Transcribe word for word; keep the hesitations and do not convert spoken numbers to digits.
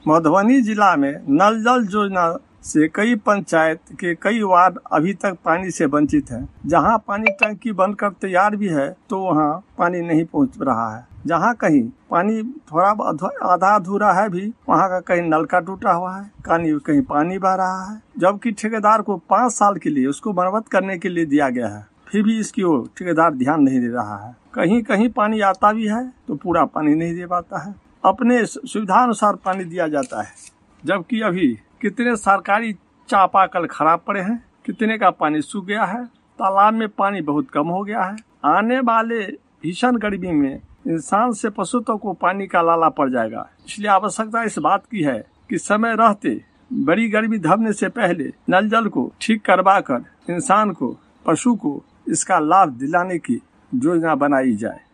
मधुबनी जिला में नल जल योजना से कई पंचायत के कई वार्ड अभी तक पानी से वंचित हैं। जहां पानी टंकी बनकर तैयार भी है तो वहां पानी नहीं पहुंच रहा है। जहां कहीं पानी थोड़ा आधा अधूरा है भी, वहां का कहीं नलका टूटा हुआ है, कहीं कहीं पानी बह रहा है। जबकि ठेकेदार को पाँच साल के लिए उसको मरम्मत करने के लिए दिया गया है, फिर भी इसकी ओर ठेकेदार ध्यान नहीं दे रहा है। कहीं कहीं पानी आता भी है तो पूरा पानी नहीं दे पाता है। अपने सुविधा अनुसार पानी दिया जाता है, जबकि अभी कितने सरकारी चापाकल खराब पड़े हैं, कितने का पानी सूख गया है, तालाब में पानी बहुत कम हो गया है। आने वाले भीषण गर्मी में इंसान से पशु तक को पानी का लाला पड़ जाएगा। इसलिए आवश्यकता इस बात की है कि समय रहते बड़ी गर्मी धरने से पहले नल जल को ठीक करवा कर इंसान को, पशु को इसका लाभ दिलाने की योजना बनाई जाए।